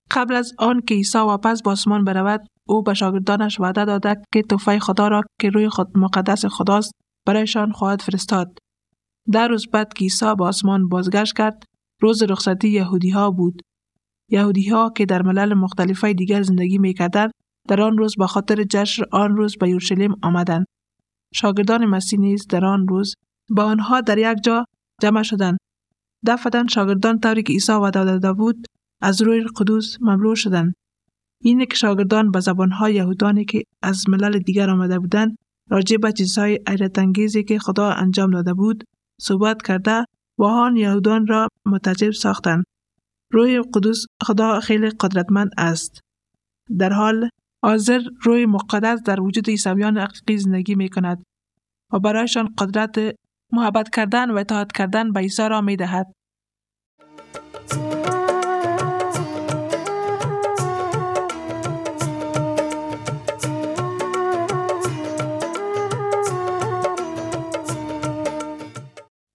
قبل از آن که عیسی واپس به آسمان برود، او به شاگردانش وعده داده که تحفه خدا را که روح مقدس خداست برایشان خواهد فرستاد. در روز بعد که عیسی به آسمان بازگشت کرد، روز رخصتی یهودی‌ها بود. یهودی‌ها که در ملل مختلفه دیگر زندگی می‌کردند، در آن روز به خاطر جشن آن روز به یروشلیم آمدند. شاگردان مسیح نیز در آن روز با آنها در یک جا جمع شدند. دفعتاً شاگردان طوری که عیسی وعده داده بود از روح قدوس مملو شدند. اینه که شاگردان به زبان‌های یهودانی که از ملل دیگر آمده بودند راجع به چیزهای حیرت انگیزی که خدا انجام داده بود صحبت کرده و آن یهودان را متعجب ساختند. روح قدوس خدا خیلی قدرتمند است. در حال حاضر روح مقدس در وجود عیسویان حقیقی زندگی می کند و برایشان قدرت محبت کردن و اطاعت کردن به عیسی را می دهد.